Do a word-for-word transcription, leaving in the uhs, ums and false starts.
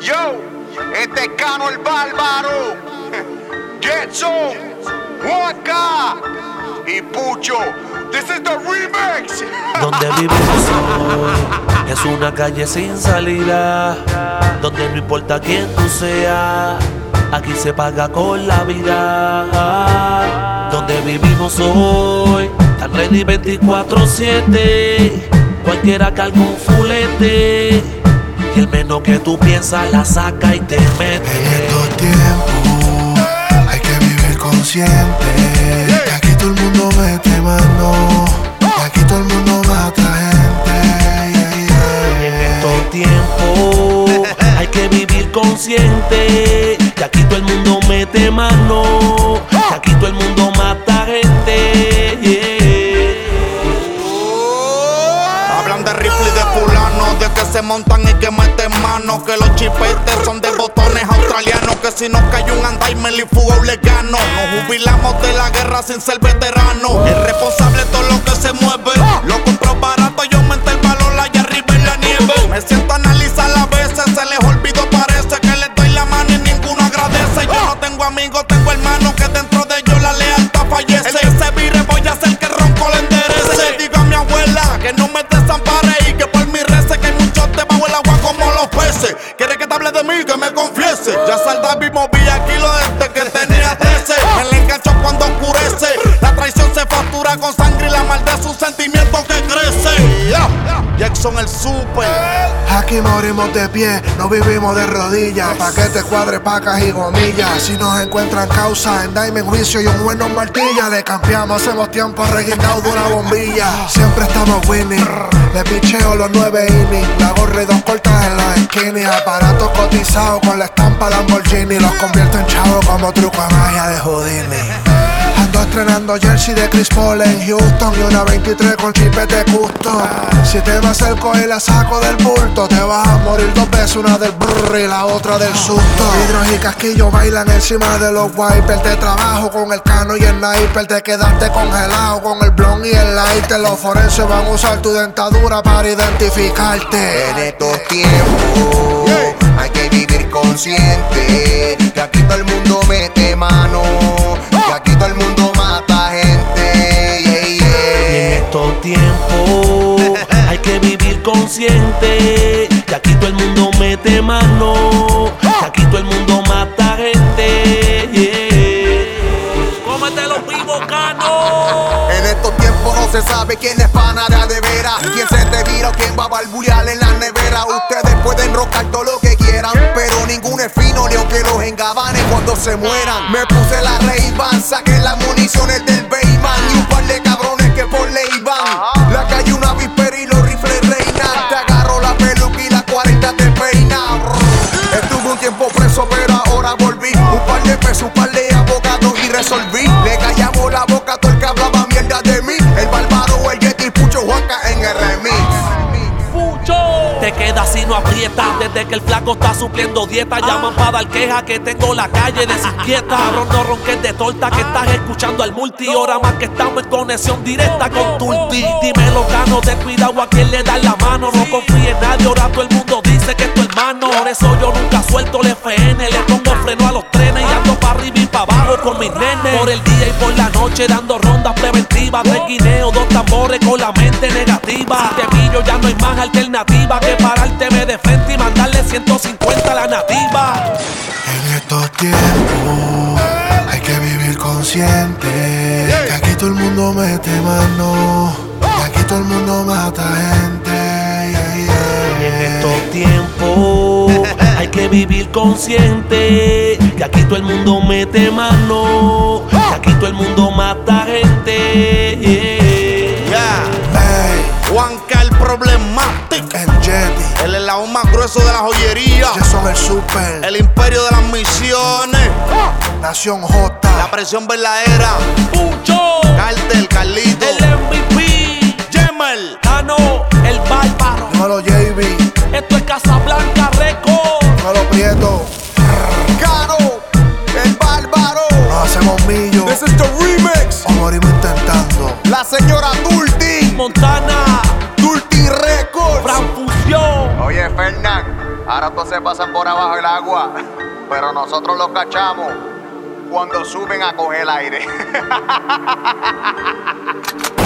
Yo, este es Cano el Bárbaro, Getson, Juanca y Pucho. This is the remix. Donde vivimos hoy es una calle sin salida, donde no importa quién tú seas, aquí se paga con la vida. Donde vivimos hoy, tan ready veinticuatro siete, cualquiera carga un fulete, y el menos que tú piensas la saca y te mete. En estos tiempos hay que vivir consciente, que aquí todo el mundo mete mano, que aquí todo el mundo mata gente. Yeah, yeah. En estos tiempos hay que vivir consciente, que aquí todo el mundo mete mano, que aquí todo el mundo mata gente. Yeah. Hablan de rifle y de fulano, de que se montan y que meten mano, que los chipetes son de botones australianos, que si nos cae un andaimer y fuga le gano. Nos jubilamos de la guerra sin ser veteranos. El responsable de todo lo que se mueve, lo compro barato y aumenta el valor allá arriba en la nieve. Me siento a analizar a veces, se les olvidó, parece que les doy la mano y ninguno agradece. Yo no tengo amigos, tengo hermanos, que dentro de ellos la lealtad fallece. El que se vire voy a hacer que ronco le enderece. Le digo a mi abuela que no me desampare y que por mi rece, que hay muchos debajo el agua como los peces. Quiere que te hable de mí, que me confiese. Ya salda mi movía aquí lo desde que tenía trece. Me le engancho cuando oscurece. La traición se factura con sangre y la maldad es un sentimiento que crece. Yeah. Jackson el super. Aquí morimos de pie, no vivimos de rodillas. Paquete, cuadre, pacas y gomillas. Si nos encuentran causa en Diamond, juicio y un buen nos martilla, le cambiamos, hacemos tiempo reguindado de una bombilla. Siempre estamos winning, le picheo los nueve innings. La gorra y dos cortas en los skinny. Aparatos cotizados con la estampa Lamborghini. Los convierto en chavo como truco a magia de Houdini. Ando estrenando jersey de Chris Paul en Houston y una veintitrés con chipete custom. Si te me acerco y la saco del bulto, te vas a morir dos veces, una del brrr y la otra del susto. Vidrios y casquillos bailan encima de los wipers. Te trabajo con el cano y el sniper. Te quedaste congelado con el blond y el lighter. Los forenses van a usar tu dentadura para identificarte. En estos tiempos hay que vivir consciente, que aquí todo el mundo mete mano, que aquí todo el mundo mata gente. Yeah, yeah. Y en estos tiempos hay que vivir consciente, que aquí todo el mundo mete mano, que aquí todo el mundo mata gente. Yeah. Cómetelo vivo, Cano. En estos tiempos no se sabe quién es pana de veras, quién se te vira o quién va a barbulear en la nevera. Ustedes pueden rocar todo lo que quieran, pero ninguno es fino ni aunque los engabanen cuando se mueran. Me puse la Ray-Ban, saqué las municiones del Bayman y un par de cabrones que por ley van. La calle una víspera y los rifles reinan. Te agarro la peluca y la cuarenta te peina. Estuve un tiempo preso pero ahora volví. Un par de pesos, un par de abogados y resolví. Le callamos la boca a todo el que hablaba mierda de mí. El Bárbaro, el Yeti, Pucho, Juanca en el remix. Te quedas si no aprietas, desde que el flaco está supliendo dieta. Llaman para dar queja que tengo la calle desinquieta. Cabrón, no ronques de torta que estás escuchando al multi. Ahora más que estamos en conexión directa con Tulti. Dímelo, Cano, ten cuidado a quien le das la mano. No confíes en nadie, ahora todo el mundo dice que es tu hermano. Por eso yo nunca suelto el F N. Le pongo freno a los trenes y ando para arriba y para abajo con mis nenes. Por el día y por la noche dando rondas preventivas. Tres guineos, dos tambores con la mente negativa. Si te pillo ya no hay más alternativa que parárteme de frente y mandarle ciento cincuenta a la nativa. En estos tiempos hay que vivir consciente, que aquí todo el mundo mete mano, que aquí todo el mundo mata gente. Yeah, yeah. En estos tiempos hay que vivir consciente, que aquí todo el mundo mete mano, que aquí todo el mundo mata gente. Yeah. Yeah. Hey, Juanca el problemático. el Yeti, El eslabón más grueso de la joyería. Jason el super, El imperio de las misiones. Nación J, La presión verdadera. Pucho, Cartel, Carlito. el M V P, Jemel. Cano, el Bárbaro. dímelo J B, Esto es Casablanca Record. dímelo Prieto, Cano, el Bárbaro. nos hacemos millos This is the remix. o morimos intentando. La señora Tulti, Montana, Tulti Records. Fran Fusión. Oye, Fernán, Ahora todos se pasan por abajo el agua, pero nosotros los cachamos cuando suben a coger el aire.